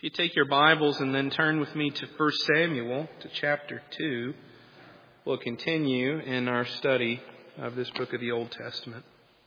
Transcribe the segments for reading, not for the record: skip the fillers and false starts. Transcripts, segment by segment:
If you take your Bibles and then turn with me to 1 Samuel, to chapter 2, we'll continue in our study of this book of the Old Testament.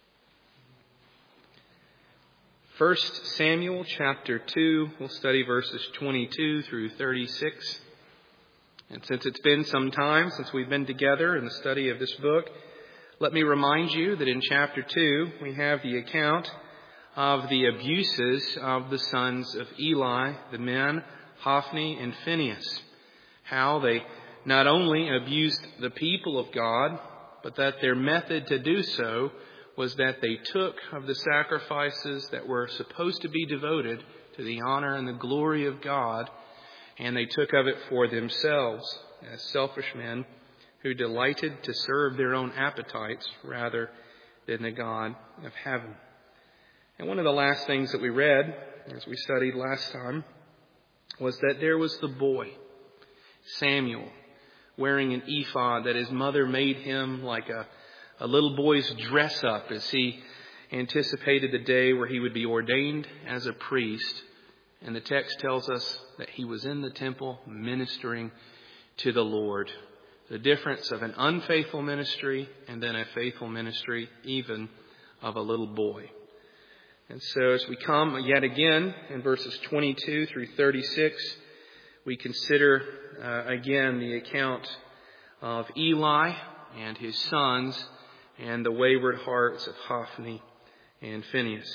1 Samuel chapter 2, we'll study verses 22 through 36. And since it's been some time since we've been together in the study of this book, let me remind you that in chapter 2 we have the account of the abuses of the sons of Eli, the men, Hophni and Phinehas. How they not only abused the people of God, but that their method to do so was that they took of the sacrifices that were supposed to be devoted to the honor and the glory of God, and they took of it for themselves as selfish men who delighted to serve their own appetites rather than the God of heaven. And one of the last things that we read, as we studied last time, was that there was the boy, Samuel, wearing an ephod that his mother made him like a little boy's dress up as he anticipated the day where he would be ordained as a priest. And the text tells us that he was in the temple ministering to the Lord. The difference of an unfaithful ministry and then a faithful ministry, even of a little boy. And so as we come yet again in verses 22 through 36, we consider again the account of Eli and his sons and the wayward hearts of Hophni and Phinehas.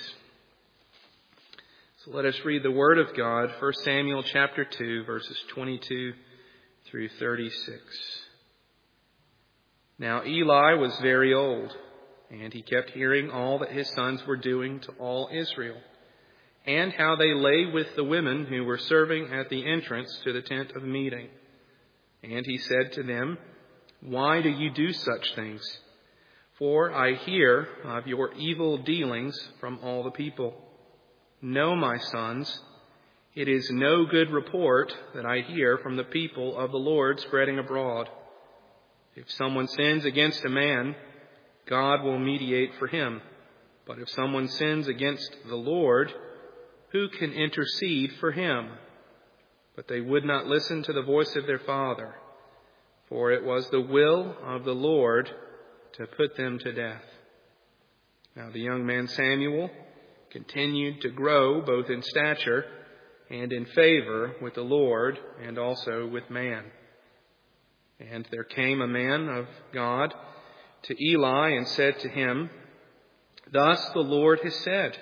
So let us read the Word of God, 1 Samuel chapter 2, verses 22 through 36. Now Eli was very old, and he kept hearing all that his sons were doing to all Israel, and how they lay with the women who were serving at the entrance to the tent of meeting. And he said to them, "Why do you do such things? For I hear of your evil dealings from all the people. No, my sons, it is no good report that I hear from the people of the Lord spreading abroad. If someone sins against a man, God will mediate for him. But if someone sins against the Lord, who can intercede for him?" But they would not listen to the voice of their father, for it was the will of the Lord to put them to death. Now the young man Samuel continued to grow both in stature and in favor with the Lord and also with man. And there came a man of God to Eli and said to him, "Thus the Lord has said,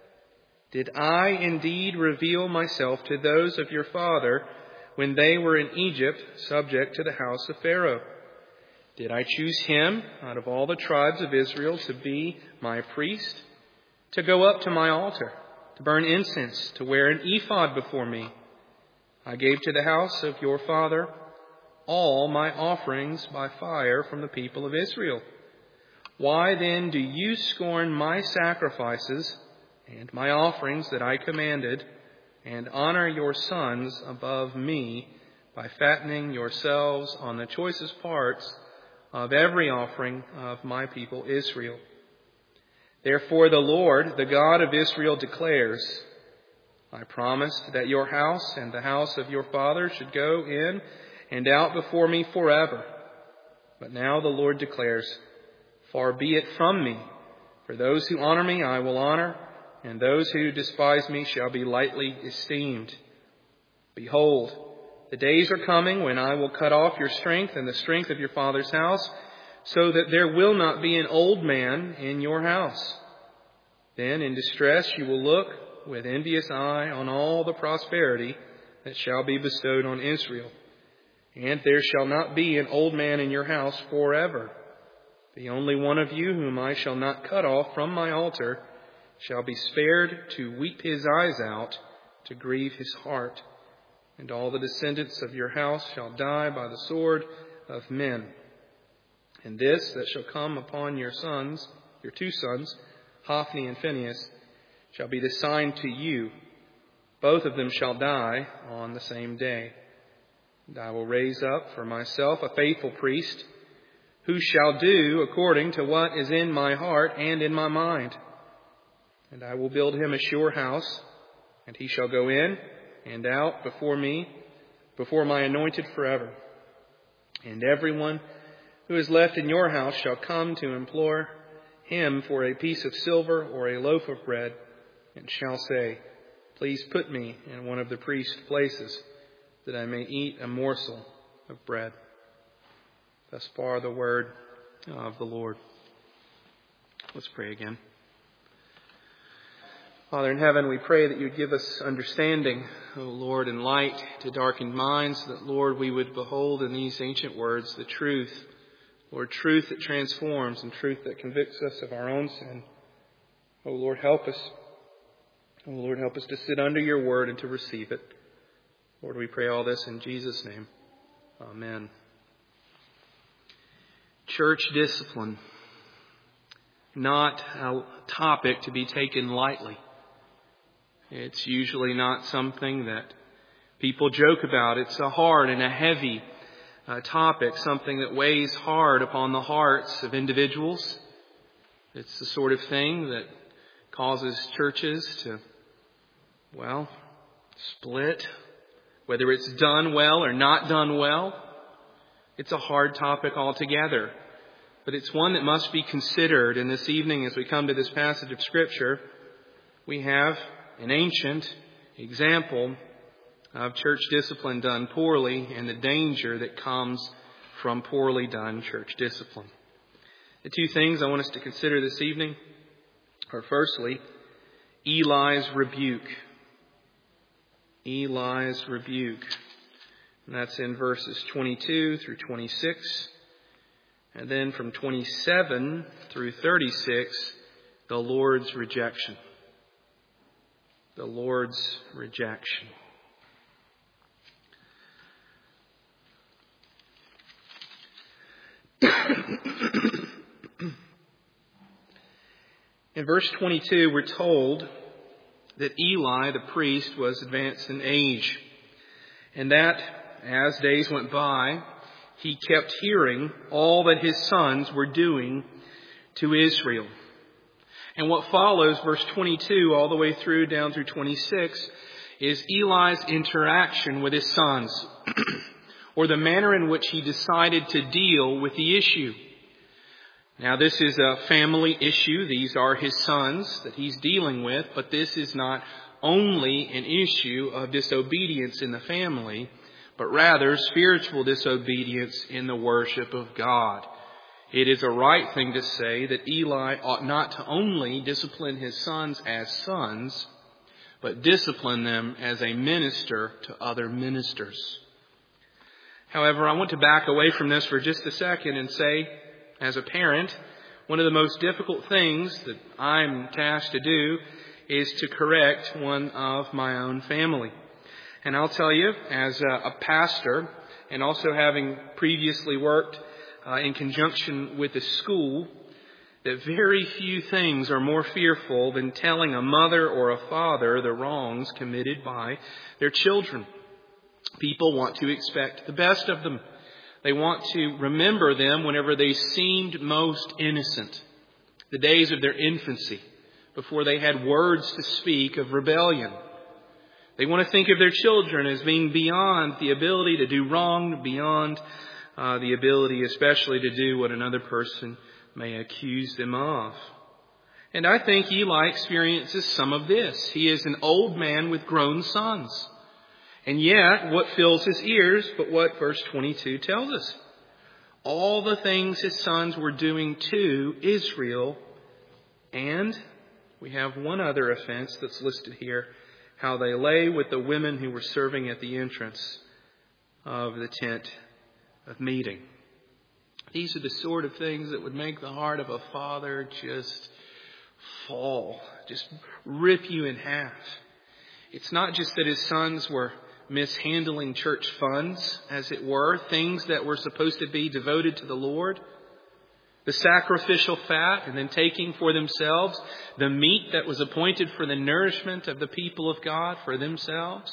did I indeed reveal myself to those of your father when they were in Egypt, subject to the house of Pharaoh? Did I choose him out of all the tribes of Israel to be my priest, to go up to my altar, to burn incense, to wear an ephod before me? I gave to the house of your father all my offerings by fire from the people of Israel. Why then do you scorn my sacrifices and my offerings that I commanded, and honor your sons above me by fattening yourselves on the choicest parts of every offering of my people Israel? Therefore the Lord, the God of Israel, declares, I promised that your house and the house of your father should go in and out before me forever. But now the Lord declares, far be it from me. For those who honor me I will honor, and those who despise me shall be lightly esteemed. Behold, the days are coming when I will cut off your strength and the strength of your father's house, so that there will not be an old man in your house. Then in distress you will look with envious eye on all the prosperity that shall be bestowed on Israel. And there shall not be an old man in your house forever. The only one of you whom I shall not cut off from my altar shall be spared to weep his eyes out, to grieve his heart. And all the descendants of your house shall die by the sword of men. And this that shall come upon your sons, your two sons, Hophni and Phinehas, shall be the sign to you. Both of them shall die on the same day. And I will raise up for myself a faithful priest, who shall do according to what is in my heart and in my mind. And I will build him a sure house, and he shall go in and out before me, before my anointed forever. And everyone who is left in your house shall come to implore him for a piece of silver or a loaf of bread, and shall say, please put me in one of the priest's places, that I may eat a morsel of bread. Thus far the word of the Lord. Let's pray again. Father in heaven, we pray that you would give us understanding, O Lord, and light to darkened minds, that, Lord, we would behold in these ancient words the truth, Lord, truth that transforms and truth that convicts us of our own sin. O Lord, help us. O Lord, help us to sit under your word and to receive it. Lord, we pray all this in Jesus' name. Amen. Church discipline, not a topic to be taken lightly. It's usually not something that people joke about. It's a hard and a heavy topic, something that weighs hard upon the hearts of individuals. It's the sort of thing that causes churches to, split, whether it's done well or not done well. It's a hard topic altogether, but it's one that must be considered. And this evening, as we come to this passage of Scripture, we have an ancient example of church discipline done poorly and the danger that comes from poorly done church discipline. The two things I want us to consider this evening are, firstly, Eli's rebuke. Eli's rebuke. And that's in verses 22 through 26. And then from 27 through 36, the Lord's rejection. The Lord's rejection. In verse 22, we're told that Eli, the priest, was advanced in age, and that as days went by, he kept hearing all that his sons were doing to Israel. And what follows, verse 22 all the way through down through 26, is Eli's interaction with his sons, or the manner in which he decided to deal with the issue. Now, this is a family issue. These are his sons that he's dealing with, but this is not only an issue of disobedience in the family, but rather spiritual disobedience in the worship of God. It is a right thing to say that Eli ought not to only discipline his sons as sons, but discipline them as a minister to other ministers. However, I want to back away from this for just a second and say, as a parent, one of the most difficult things that I'm tasked to do is to correct one of my own family. And I'll tell you, as a pastor, and also having previously worked in conjunction with a school, that very few things are more fearful than telling a mother or a father the wrongs committed by their children. People want to expect the best of them. They want to remember them whenever they seemed most innocent, the days of their infancy, before they had words to speak of rebellion. They want to think of their children as being beyond the ability to do wrong, beyond the ability especially to do what another person may accuse them of. And I think Eli experiences some of this. He is an old man with grown sons. And yet, what fills his ears but what verse 22 tells us? All the things his sons were doing to Israel. And we have one other offense that's listed here. How they lay with the women who were serving at the entrance of the tent of meeting. These are the sort of things that would make the heart of a father just fall, just rip you in half. It's not just that his sons were mishandling church funds, as it were, things that were supposed to be devoted to the Lord, the sacrificial fat, and then taking for themselves the meat that was appointed for the nourishment of the people of God for themselves,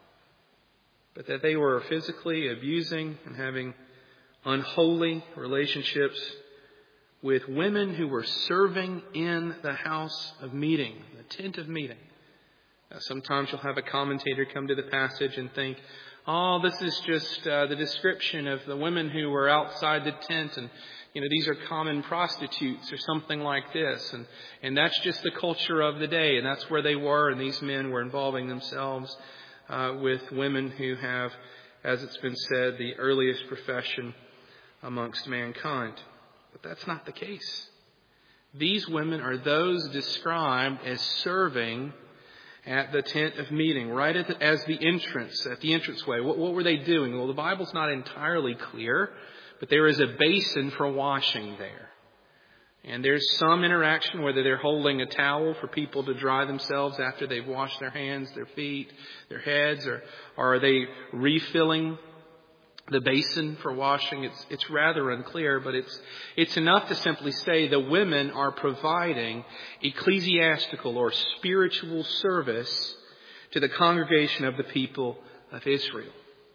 but that they were physically abusing and having unholy relationships with women who were serving in the house of meeting, the tent of meeting, Sometimes you'll have a commentator come to the passage and think, oh, this is just the description of the women who were outside the tent, and these are common prostitutes or something like this, and that's just the culture of the day, and that's where they were, and these men were involving themselves with women who have, as it's been said, the earliest profession amongst mankind. But that's not the case. These women are those described as serving at the tent of meeting, right as the entrance, at the entranceway. What were they doing? Well, the Bible's not entirely clear, but there is a basin for washing there. And there's some interaction, whether they're holding a towel for people to dry themselves after they've washed their hands, their feet, their heads, or are they refilling the basin for washing? It's rather unclear, but it's enough to simply say the women are providing ecclesiastical or spiritual service to the congregation of the people of Israel.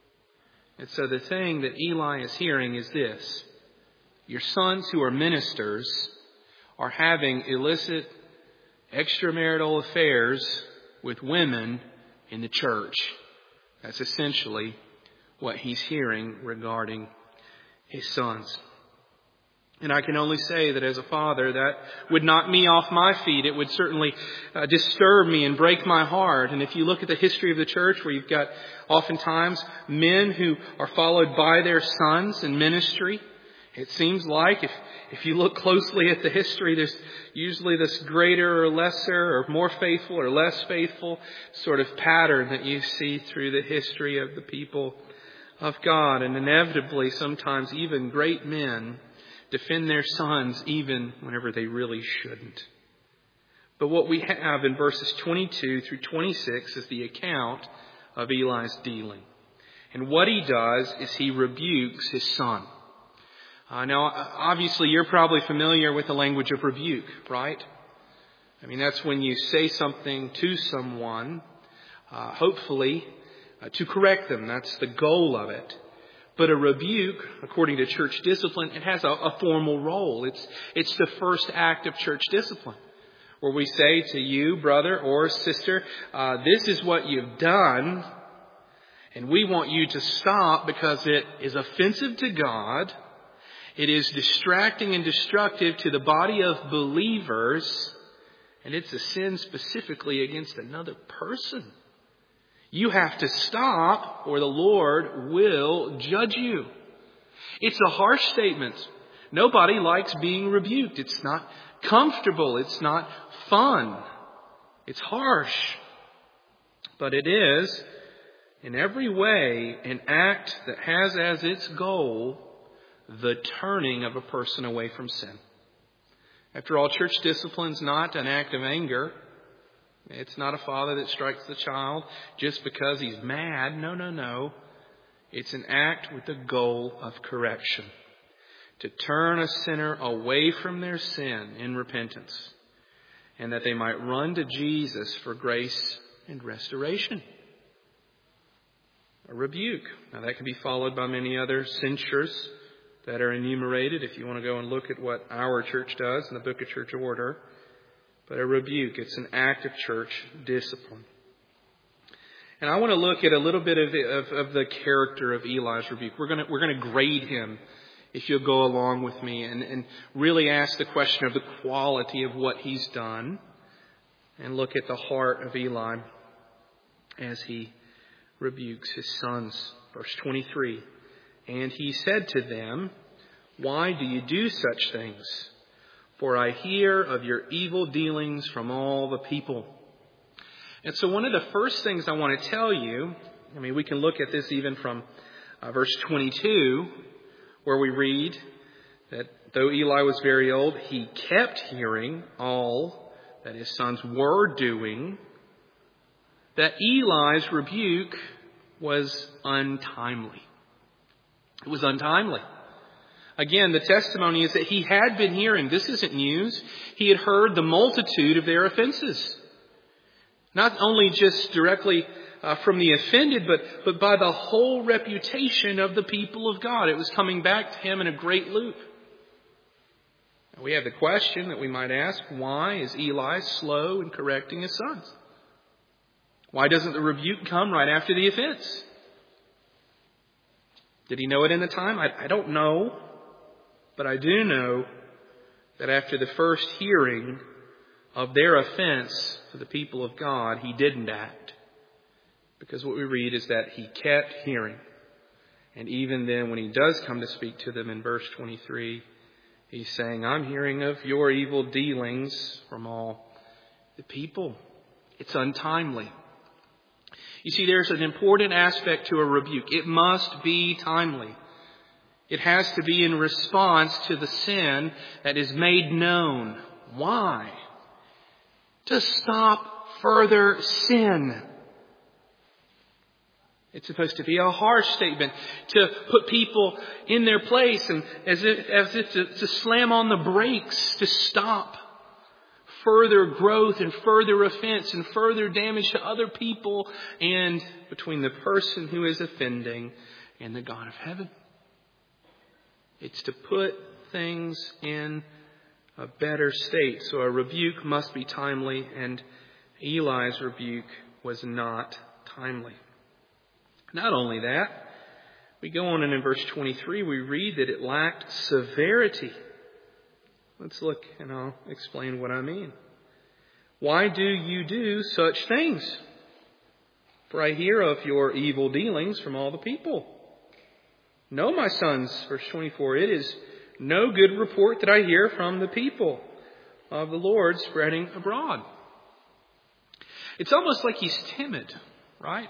And so the thing that Eli is hearing is this: your sons who are ministers are having illicit extramarital affairs with women in the church. That's essentially what he's hearing regarding his sons. And I can only say that as a father, that would knock me off my feet. It would certainly disturb me and break my heart. And if you look at the history of the church, where you've got oftentimes men who are followed by their sons in ministry, it seems like if you look closely at the history, there's usually this greater or lesser or more faithful or less faithful sort of pattern that you see through the history of the people of God. And inevitably, sometimes even great men defend their sons even whenever they really shouldn't. But what we have in verses 22 through 26 is the account of Eli's dealing. And what he does is he rebukes his son. Now, obviously, you're probably familiar with the language of rebuke, right? I mean, that's when you say something to someone, hopefully, to correct them. That's the goal of it. But a rebuke, according to church discipline, it has a formal role. It's the first act of church discipline, where we say to you, brother or sister, this is what you've done, and we want you to stop because it is offensive to God. It is distracting and destructive to the body of believers, and it's a sin specifically against another person. You have to stop or the Lord will judge you. It's a harsh statement. Nobody likes being rebuked. It's not comfortable. It's not fun. It's harsh. But it is, in every way, an act that has as its goal the turning of a person away from sin. After all, church discipline is not an act of anger. It's not a father that strikes the child just because he's mad. No. It's an act with the goal of correction. To turn a sinner away from their sin in repentance, and that they might run to Jesus for grace and restoration. A rebuke. Now that can be followed by many other censures that are enumerated if you want to go and look at what our church does in the Book of Church Order. But a rebuke, it's an act of church discipline. And I want to look at a little bit of the character of Eli's rebuke. We're going to grade him, if you'll go along with me, and really ask the question of the quality of what he's done, and look at the heart of Eli as he rebukes his sons. Verse 23, and he said to them, why do you do such things? For I hear of your evil dealings from all the people. And so one of the first things I want to tell you, we can look at this even from verse 22, where we read that though Eli was very old, he kept hearing all that his sons were doing, that Eli's rebuke was untimely. It was untimely. Again, the testimony is that he had been hearing. This isn't news. He had heard the multitude of their offenses. Not only just directly from the offended, but by the whole reputation of the people of God. It was coming back to him in a great loop. We have the question that we might ask, why is Eli slow in correcting his sons? Why doesn't the rebuke come right after the offense? Did he know it in the time? I don't know. But I do know that after the first hearing of their offense to the people of God, he didn't act. Because what we read is that he kept hearing. And even then, when he does come to speak to them in verse 23, he's saying, I'm hearing of your evil dealings from all the people. It's untimely. You see, there's an important aspect to a rebuke. It must be timely. It has to be in response to the sin that is made known. Why? To stop further sin. It's supposed to be a harsh statement to put people in their place and as if to slam on the brakes to stop further growth and further offense and further damage to other people and between the person who is offending and the God of heaven. It's to put things in a better state. So a rebuke must be timely, and Eli's rebuke was not timely. Not only that, we go on and in verse 23 we read that it lacked severity. Let's look and I'll explain what I mean. Why do you do such things? For I hear of your evil dealings from all the people. No, my sons, verse 24, it is no good report that I hear from the people of the Lord spreading abroad. It's almost like he's timid, right?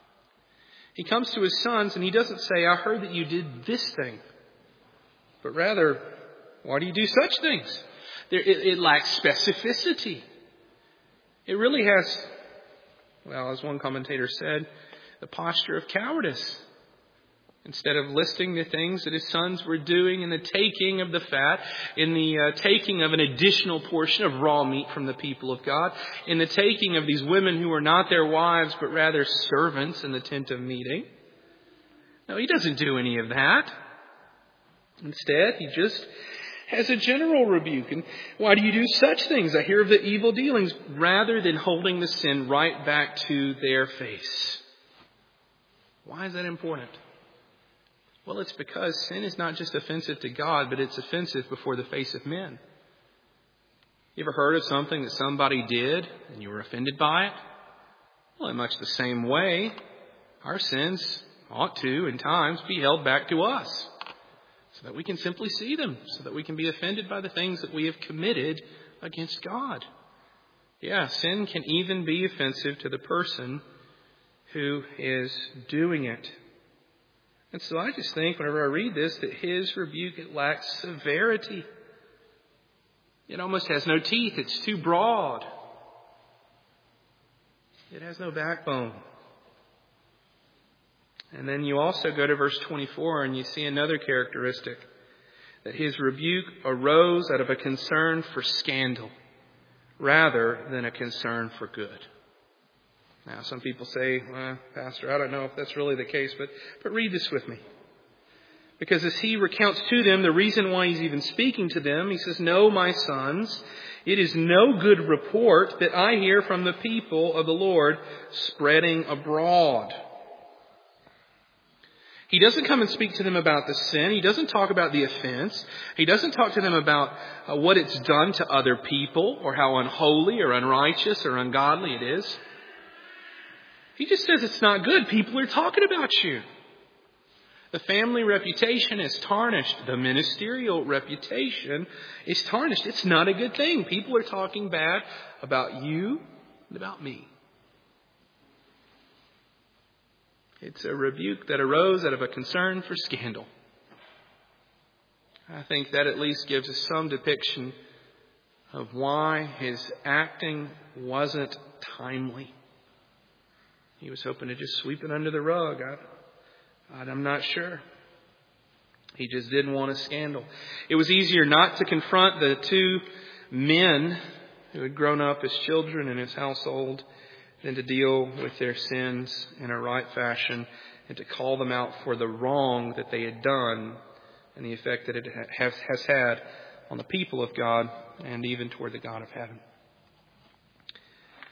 He comes to his sons and he doesn't say, I heard that you did this thing. But rather, why do you do such things? It lacks specificity. It really has, well, as one commentator said, the posture of cowardice. Instead of listing the things that his sons were doing in the taking of the fat, in the taking of an additional portion of raw meat from the people of God, in the taking of these women who were not their wives but rather servants in the tent of meeting. No, he doesn't do any of that. Instead, he just has a general rebuke. And why do you do such things? I hear of the evil dealings, rather than holding the sin right back to their face. Why is that important? Well, it's because sin is not just offensive to God, but it's offensive before the face of men. You ever heard of something that somebody did and you were offended by it? Well, in much the same way, our sins ought to, in times, be held back to us so that we can simply see them, so that we can be offended by the things that we have committed against God. Yeah, sin can even be offensive to the person who is doing it. And so I just think whenever I read this that his rebuke, it lacks severity. It almost has no teeth. It's too broad. It has no backbone. And then you also go to verse 24 and you see another characteristic. That his rebuke arose out of a concern for scandal rather than a concern for good. Now, some people say, well, Pastor, I don't know if that's really the case, but read this with me. Because as he recounts to them the reason why he's even speaking to them, he says, no, my sons, it is no good report that I hear from the people of the Lord spreading abroad. He doesn't come and speak to them about the sin. He doesn't talk about the offense. He doesn't talk to them about what it's done to other people or how unholy or unrighteous or ungodly it is. He just says it's not good. People are talking about you. The family reputation is tarnished. The ministerial reputation is tarnished. It's not a good thing. People are talking bad about you and about me. It's a rebuke that arose out of a concern for scandal. I think that at least gives us some depiction of why his acting wasn't timely. He was hoping to just sweep it under the rug. I'm not sure. He just didn't want a scandal. It was easier not to confront the two men who had grown up as children in his household than to deal with their sins in a right fashion and to call them out for the wrong that they had done and the effect that it has had on the people of God and even toward the God of heaven.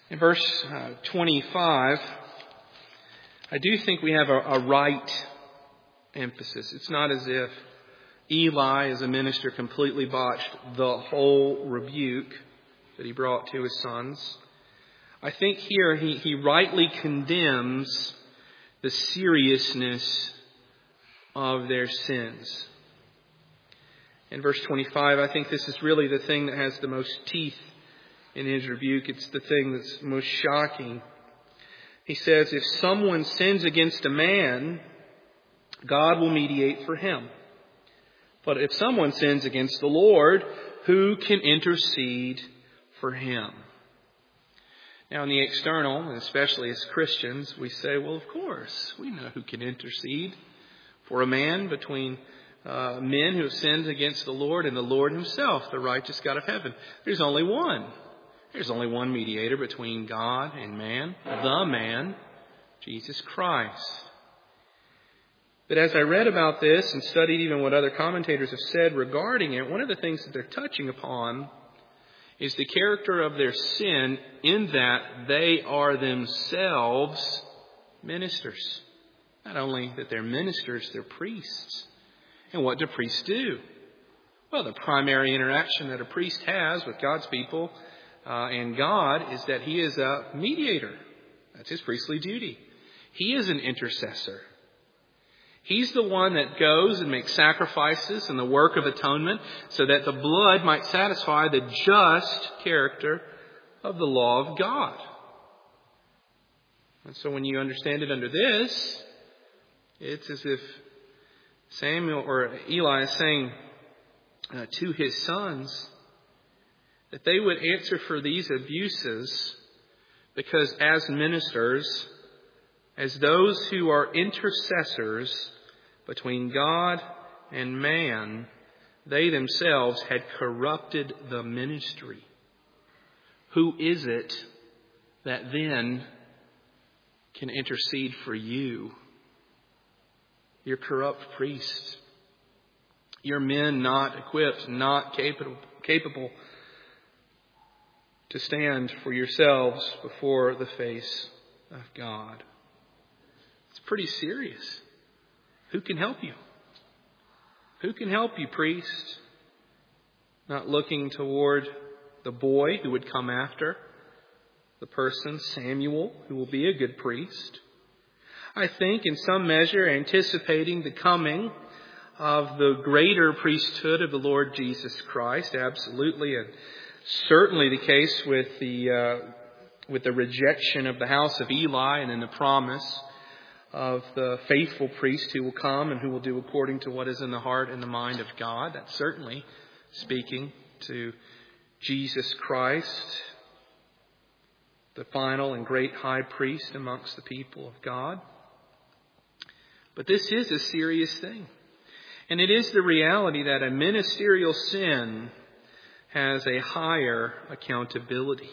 In verse 25, I do think we have a right emphasis. It's not as if Eli, as a minister, completely botched the whole rebuke that he brought to his sons. I think here he rightly condemns the seriousness of their sins. In verse 25, I think this is really the thing that has the most teeth in his rebuke. It's the thing that's most shocking. He says, if someone sins against a man, God will mediate for him. But if someone sins against the Lord, who can intercede for him? Now, in the external, and especially as Christians, we say, well, of course, we know who can intercede for a man between men who have sinned against the Lord and the Lord himself, the righteous God of heaven. There's only one. There's only one mediator between God and man, the man, Jesus Christ. But as I read about this and studied even what other commentators have said regarding it, one of the things that they're touching upon is the character of their sin in that they are themselves ministers. Not only that they're ministers, they're priests. And what do priests do? Well, the primary interaction that a priest has with God's people and God is that he is a mediator. That's his priestly duty. He is an intercessor. He's the one that goes and makes sacrifices in the work of atonement so that the blood might satisfy the just character of the law of God. And so when you understand it under this, it's as if Samuel or Eli is saying to his sons that they would answer for these abuses because as ministers, as those who are intercessors between God and man, they themselves had corrupted the ministry. Who is it that then can intercede for you? Your corrupt priests. Your men not equipped, not capable to stand for yourselves before the face of God. It's pretty serious. Who can help you? Who can help you, priest? Not looking toward the boy who would come after the person, Samuel, who will be a good priest. I think in some measure anticipating the coming of the greater priesthood of the Lord Jesus Christ. Absolutely, and certainly the case with the rejection of the house of Eli and then the promise of the faithful priest who will come and who will do according to what is in the heart and the mind of God. That's certainly speaking to Jesus Christ, the final and great high priest amongst the people of God. But this is a serious thing. And it is the reality that a ministerial sin has a higher accountability.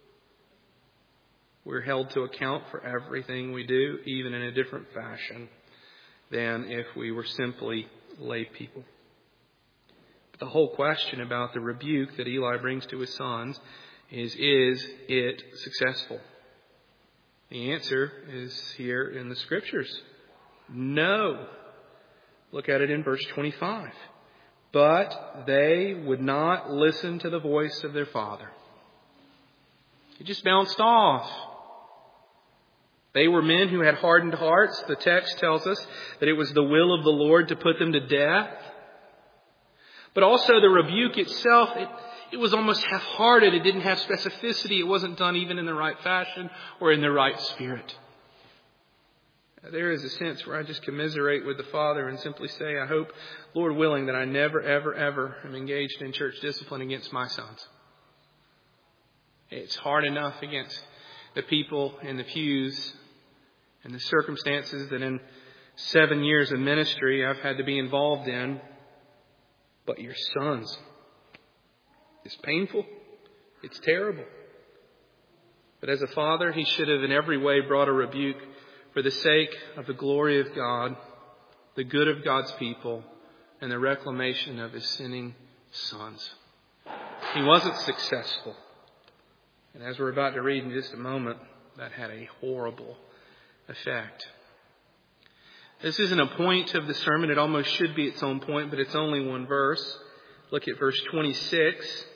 We're held to account for everything we do, even in a different fashion than if we were simply lay people. But the whole question about the rebuke that Eli brings to his sons is it successful? The answer is here in the Scriptures. No. Look at it in verse 25. But they would not listen to the voice of their father. He just bounced off. They were men who had hardened hearts. The text tells us that it was the will of the Lord to put them to death. But also the rebuke itself, it was almost half-hearted. It didn't have specificity. It wasn't done even in the right fashion or in the right spirit. There is a sense where I just commiserate with the Father and simply say, I hope, Lord willing, that I never, ever, ever am engaged in church discipline against my sons. It's hard enough against the people in the pews and the circumstances that in 7 years of ministry I've had to be involved in. But your sons, it's painful. It's terrible. But as a father, he should have in every way brought a rebuke for the sake of the glory of God, the good of God's people, and the reclamation of his sinning sons. He wasn't successful. And as we're about to read in just a moment, that had a horrible effect. This isn't a point of the sermon. It almost should be its own point, but it's only one verse. Look at verse 26.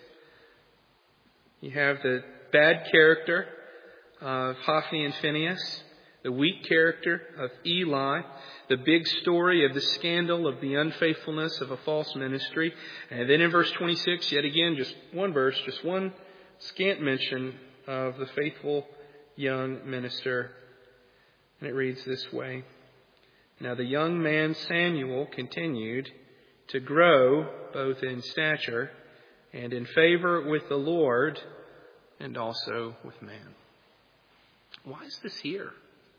You have the bad character of Hophni and Phinehas, the weak character of Eli, the big story of the scandal of the unfaithfulness of a false ministry. And then in verse 26, yet again, just one verse, just one scant mention of the faithful young minister. And it reads this way. Now the young man Samuel continued to grow both in stature and in favor with the Lord and also with man. Why is this here?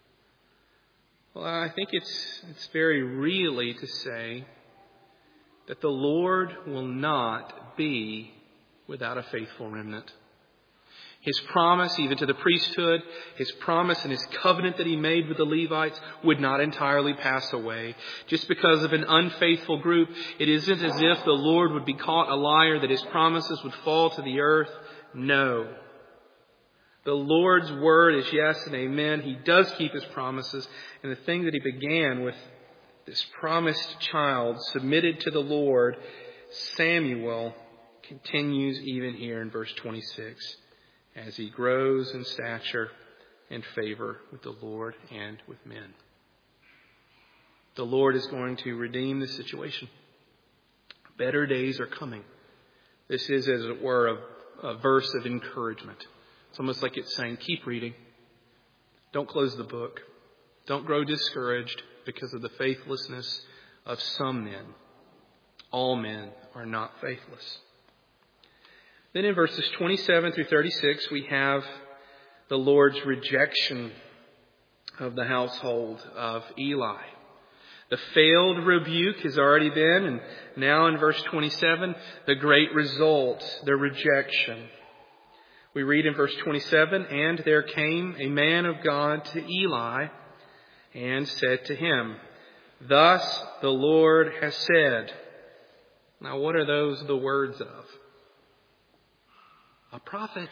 Well, I think it's very really to say that the Lord will not be without a faithful remnant. His promise, even to the priesthood, His promise and His covenant that He made with the Levites would not entirely pass away. Just because of an unfaithful group, it isn't as if the Lord would be caught a liar, that His promises would fall to the earth. No. The Lord's word is yes and amen. He does keep His promises. And the thing that He began with this promised child submitted to the Lord, Samuel, continues even here in verse 26. As he grows in stature and favor with the Lord and with men. The Lord is going to redeem the situation. Better days are coming. This is, as it were, a verse of encouragement. It's almost like it's saying, keep reading. Don't close the book. Don't grow discouraged because of the faithlessness of some men. All men are not faithless. Then in verses 27 through 36, we have the Lord's rejection of the household of Eli. The failed rebuke has already been, and now in verse 27, the great result, the rejection. We read in verse 27, and there came a man of God to Eli and said to him, thus the Lord has said. Now what are those the words of? A prophet.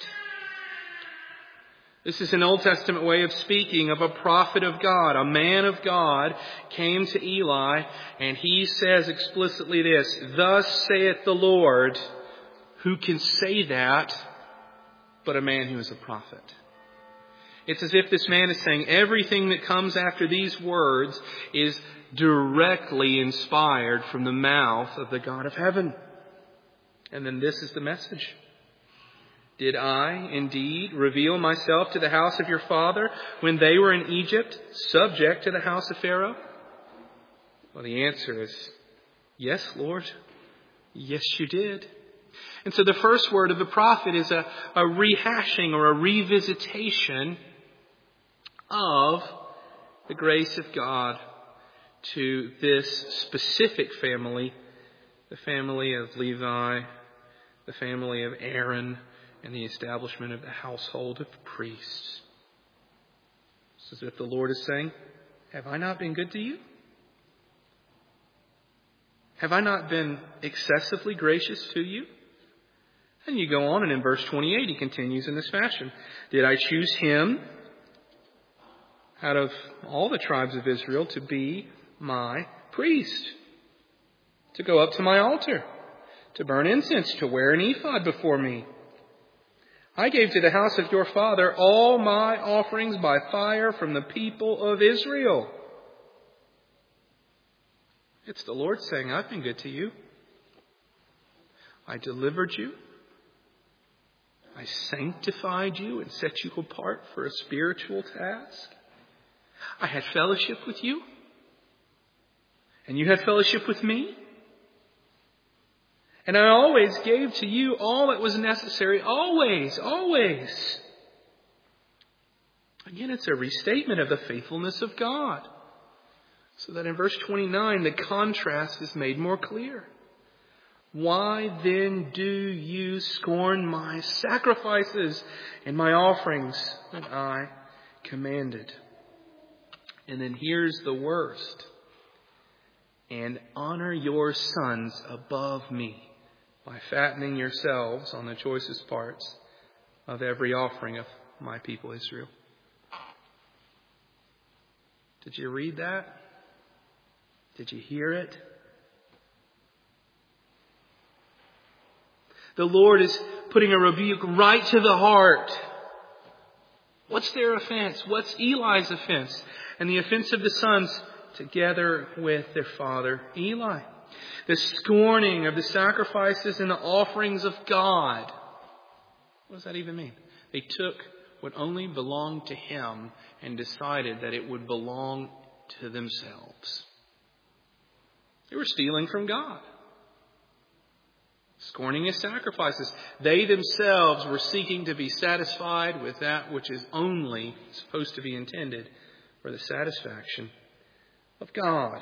This is an Old Testament way of speaking of a prophet of God. A man of God came to Eli and he says explicitly this, thus saith the Lord. Who can say that but a man who is a prophet? It's as if this man is saying everything that comes after these words is directly inspired from the mouth of the God of heaven. And then this is the message. Did I indeed reveal myself to the house of your father when they were in Egypt, subject to the house of Pharaoh? Well, the answer is, yes, Lord. Yes, you did. And so the first word of the prophet is a rehashing or a revisitation of the grace of God to this specific family, the family of Levi, the family of Aaron, and the establishment of the household of priests. It's as if the Lord is saying, have I not been good to you? Have I not been excessively gracious to you? And you go on, and in verse 28 he continues in this fashion. Did I choose him out of all the tribes of Israel to be my priest, to go up to my altar, to burn incense, to wear an ephod before me? I gave to the house of your father all my offerings by fire from the people of Israel. It's the Lord saying, I've been good to you. I delivered you. I sanctified you and set you apart for a spiritual task. I had fellowship with you. And you had fellowship with me. And I always gave to you all that was necessary. Always, always. Again, it's a restatement of the faithfulness of God. So that in verse 29, the contrast is made more clear. Why then do you scorn my sacrifices and my offerings that I commanded? And then here's the worst. And honor your sons above me by fattening yourselves on the choicest parts of every offering of my people Israel. Did you read that? Did you hear it? The Lord is putting a rebuke right to the heart. What's their offense? What's Eli's offense? And the offense of the sons together with their father Eli. The scorning of the sacrifices and the offerings of God. What does that even mean? They took what only belonged to Him and decided that it would belong to themselves. They were stealing from God. Scorning His sacrifices. They themselves were seeking to be satisfied with that which is only supposed to be intended for the satisfaction of God.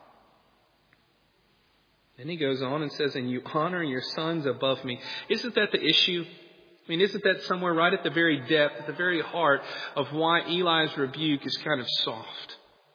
Then he goes on and says, and you honor your sons above me. Isn't that the issue? I mean, isn't that somewhere right at the very depth, at the very heart of why Eli's rebuke is kind of soft?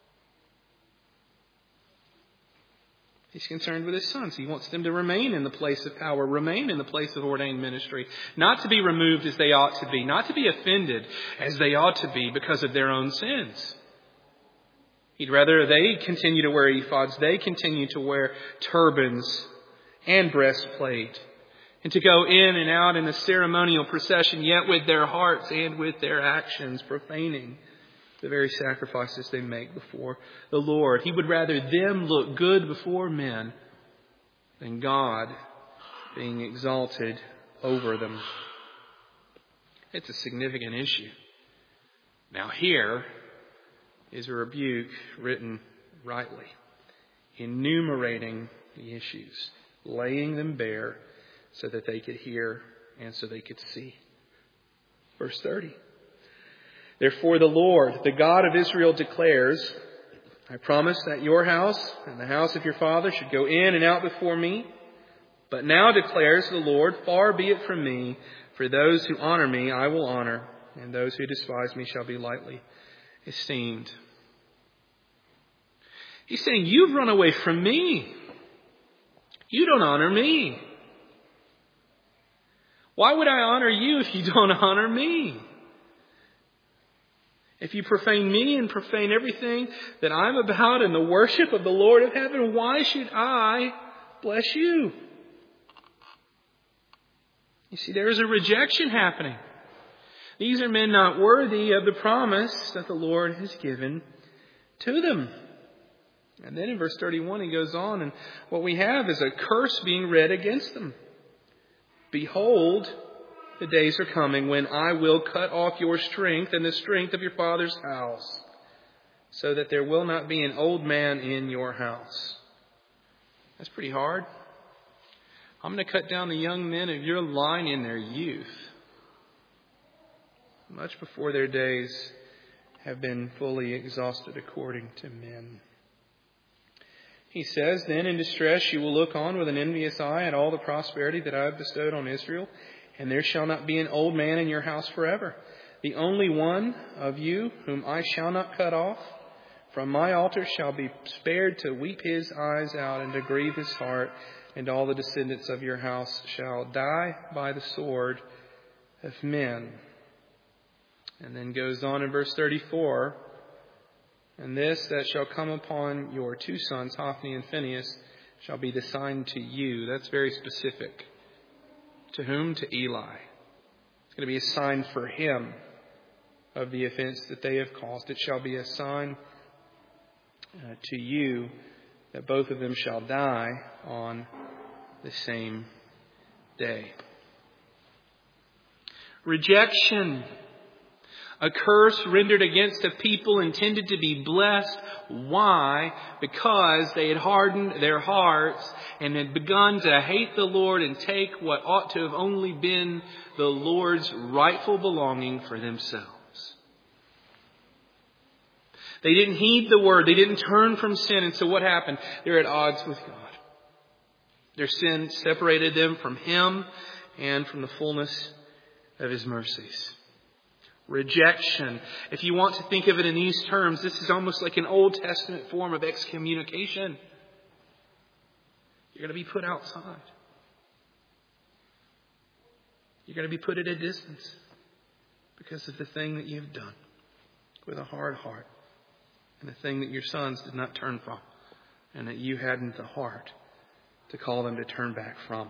He's concerned with his sons. He wants them to remain in the place of power, remain in the place of ordained ministry, not to be removed as they ought to be, not to be offended as they ought to be because of their own sins. He'd rather they continue to wear ephods, they continue to wear turbans and breastplate, and to go in and out in a ceremonial procession, yet with their hearts and with their actions profaning the very sacrifices they make before the Lord. He would rather them look good before men than God being exalted over them. It's a significant issue. Now here is a rebuke written rightly, enumerating the issues, laying them bare so that they could hear and so they could see. Verse 30. Therefore the Lord, the God of Israel, declares, I promise that your house and the house of your father should go in and out before me. But now declares the Lord, far be it from me, for those who honor me I will honor, and those who despise me shall be lightly esteemed. He's saying, you've run away from me. You don't honor me. Why would I honor you if you don't honor me? If you profane me and profane everything that I'm about in the worship of the Lord of heaven, why should I bless you? You see, there is a rejection happening. These are men not worthy of the promise that the Lord has given to them. And then in verse 31 he goes on, and what we have is a curse being read against them. Behold, the days are coming when I will cut off your strength and the strength of your father's house, so that there will not be an old man in your house. That's pretty hard. I'm going to cut down the young men of your line in their youth, much before their days have been fully exhausted according to men. He says, then in distress you will look on with an envious eye at all the prosperity that I have bestowed on Israel, and there shall not be an old man in your house forever. The only one of you whom I shall not cut off from my altar shall be spared to weep his eyes out and to grieve his heart, and all the descendants of your house shall die by the sword of men. And then goes on in verse 34, and this that shall come upon your two sons, Hophni and Phinehas, shall be the sign to you. That's very specific. To whom? To Eli. It's going to be a sign for him of the offense that they have caused. It shall be a sign to you that both of them shall die on the same day. Rejection. A curse rendered against a people intended to be blessed. Why? Because they had hardened their hearts and had begun to hate the Lord and take what ought to have only been the Lord's rightful belonging for themselves. They didn't heed the word. They didn't turn from sin. And so what happened? They're at odds with God. Their sin separated them from Him and from the fullness of His mercies. Rejection. If you want to think of it in these terms, this is almost like an Old Testament form of excommunication. You're going to be put outside. You're going to be put at a distance. because of the thing that you've done with a hard heart, and the thing that your sons did not turn from, and that you hadn't the heart to call them to turn back from.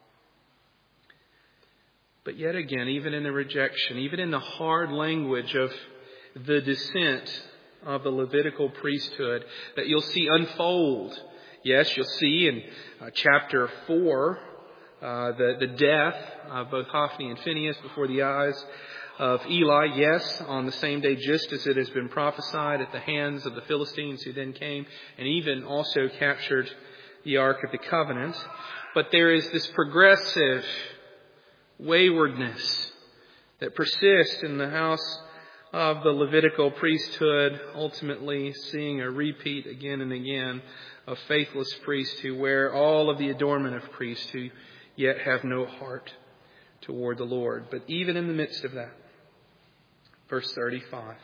But yet again, even in the rejection, even in the hard language of the descent of the Levitical priesthood that you'll see unfold. Yes, you'll see in chapter 4 the death of both Hophni and Phinehas before the eyes of Eli. Yes, on the same day, just as it has been prophesied, at the hands of the Philistines who then came and even also captured the Ark of the Covenant. But there is this progressive waywardness that persists in the house of the Levitical priesthood, ultimately seeing a repeat again and again of faithless priests who wear all of the adornment of priests who yet have no heart toward the Lord. But even in the midst of that, verse 35.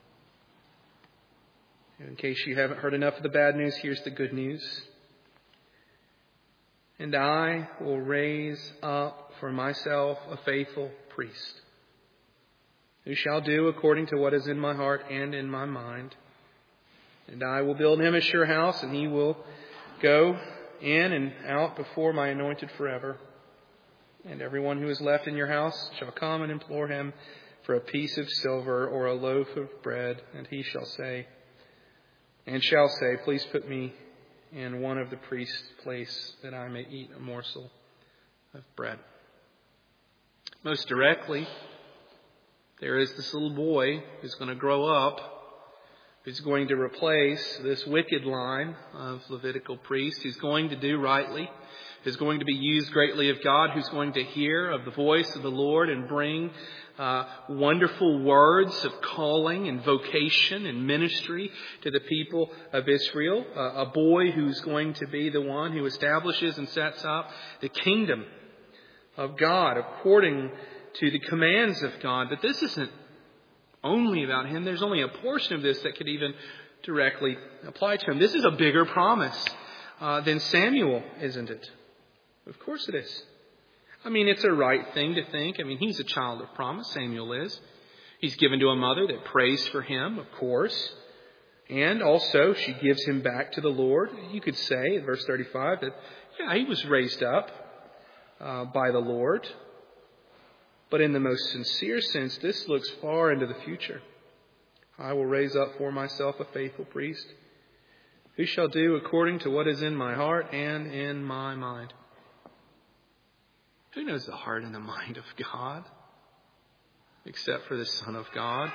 In case you haven't heard enough of the bad news, here's the good news. And I will raise up for myself a faithful priest, who shall do according to what is in my heart and in my mind. And I will build him a sure house, and he will go in and out before my anointed forever. And everyone who is left in your house shall come and implore him for a piece of silver or a loaf of bread. And he shall say, please put me in one of the priest's place, that I may eat a morsel of bread. Most directly, there is this little boy who's going to grow up, who's going to replace this wicked line of Levitical priests, who's going to do rightly, who's going to be used greatly of God, who's going to hear of the voice of the Lord and bring wonderful words of calling and vocation and ministry to the people of Israel. A boy who's going to be the one who establishes and sets up the kingdom of God according to the commands of God. But this isn't only about him. There's only a portion of this that could even directly apply to him. This is a bigger promise than Samuel, isn't it? Of course it is. I mean, it's a right thing to think. I mean, he's a child of promise, Samuel is. He's given to a mother that prays for him, of course. And also, she gives him back to the Lord. You could say, in verse 35, that, he was raised up by the Lord. But in the most sincere sense, this looks far into the future. I will raise up for myself a faithful priest, who shall do according to what is in my heart and in my mind. Who knows the heart and the mind of God, except for the Son of God?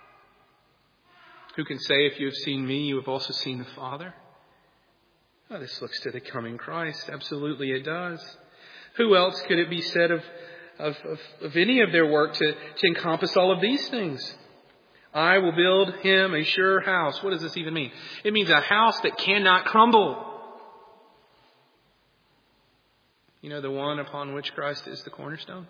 Who can say, if you have seen me, you have also seen the Father? Oh, this looks to the coming Christ. Absolutely it does. Who else could it be said of any of their work to encompass all of these things? I will build him a sure house. What does this even mean? It means a house that cannot crumble. You know, the one upon which Christ is the cornerstone?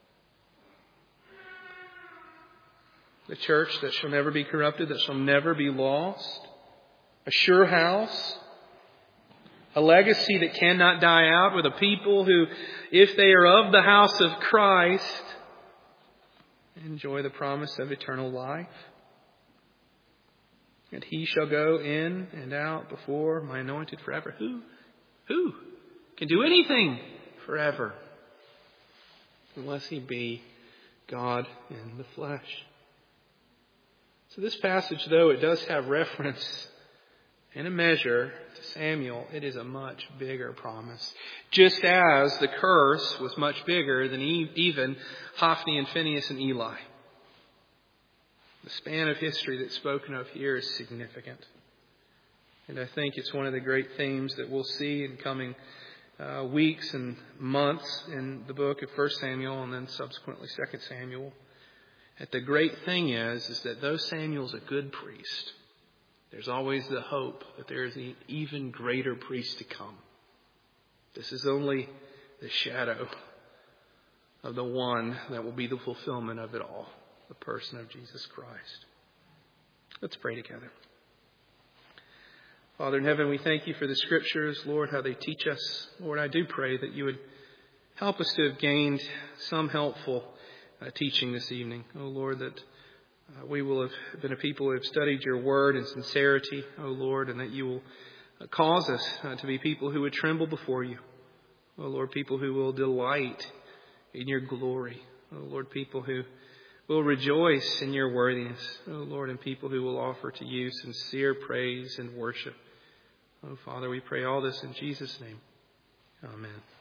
The church that shall never be corrupted, that shall never be lost. A sure house. A legacy that cannot die out, with a people who, if they are of the house of Christ, enjoy the promise of eternal life. And he shall go in and out before my anointed forever. Who can do anything forever, unless he be God in the flesh? So this passage, though it does have reference in a measure to Samuel, it is a much bigger promise. Just as the curse was much bigger than even Hophni and Phinehas and Eli. The span of history that's spoken of here is significant. And I think it's one of the great themes that we'll see in coming weeks and months in the book of 1 Samuel and then subsequently 2 Samuel. That the great thing is that though Samuel's a good priest, there's always the hope that there is an even greater priest to come. This is only the shadow of the one that will be the fulfillment of it all, the person of Jesus Christ. Let's pray together. Father in heaven, we thank you for the Scriptures, Lord, how they teach us. Lord, I do pray that you would help us to have gained some helpful teaching this evening. Oh Lord, that we will have been a people who have studied your word in sincerity, oh Lord, and that you will cause us to be people who would tremble before you. Oh Lord, people who will delight in your glory. Oh Lord, people who will rejoice in your worthiness. Oh Lord, and people who will offer to you sincere praise and worship. Oh Father, we pray all this in Jesus' name. Amen.